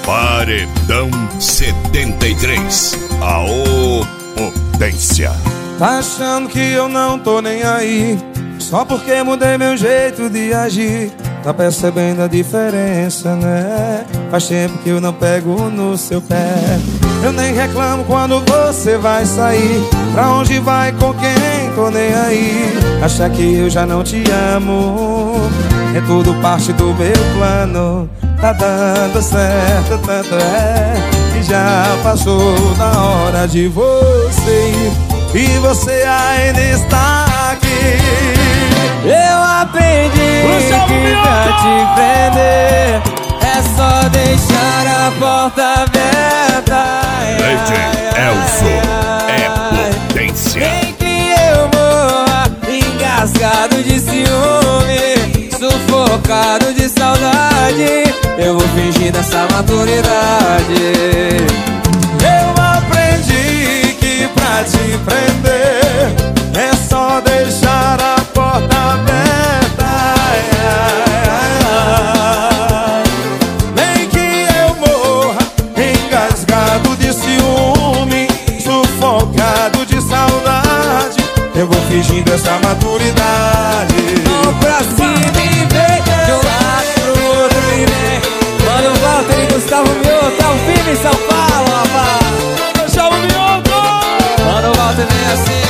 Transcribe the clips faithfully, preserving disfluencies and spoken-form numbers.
Paredão setenta e três. A potência. Tá achando que eu não tô nem aí, só porque mudei meu jeito de agir. Tá percebendo a diferença, né? Faz tempo que eu não pego no seu pé. Eu nem reclamo quando você vai sair. Pra onde vai, com quem, tô nem aí. Acha que eu já não te amo, é tudo parte do meu plano. Tá dando certo, tanto é que já passou da hora de você ir, e você ainda está aqui. Eu aprendi que pra te prender é só deixar a porta aberta. D J Elson é potência. Nem que eu morra engasgado de ciúme, sufocado de saudade, eu vou fingir dessa maturidade. Eu aprendi que pra te prender é só deixar a porta aberta. Ai, ai, ai. Nem que eu morra engasgado de ciúme, sufocado de saudade, eu vou fingindo essa maturidade. Mão pra cima e vem, de um lado pro outro e vem. Mano, Walter e Gustavo Mioto, tá o firme em São Paulo, rapaz. Chama o Mioto! Mano, Walter vem assim.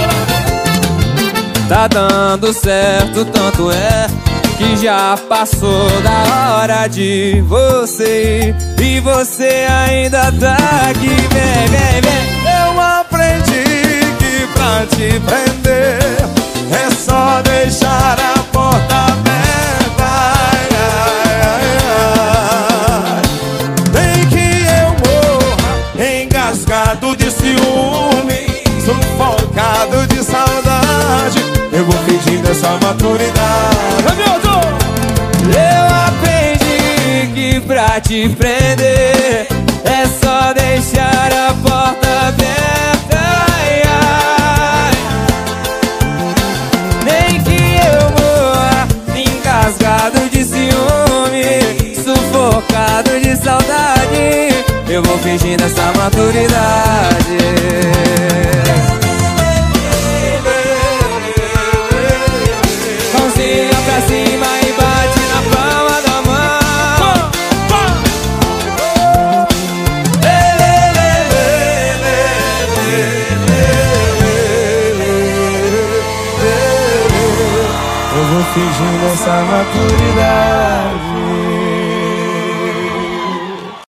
Tá dando certo, tanto é que já passou da hora de você ir, e você ainda tá aqui. Vem, vem, vem. Eu aprendi que pra te prender é só deixar a porta aberta. Ai, ai, ai, ai. Nem que eu morra engasgado de ciúme, sufocado de saudade, eu vou fingindo essa maturidade. Eu aprendi que pra te prender é só deixar a porta aberta. Ai, ai. Nem que eu morra engasgado de ciúme, sufocado de saudade, eu vou fingindo essa maturidade. Mãozinha pra cima e bate na palma da mão. Eu vou fingindo essa maturidade.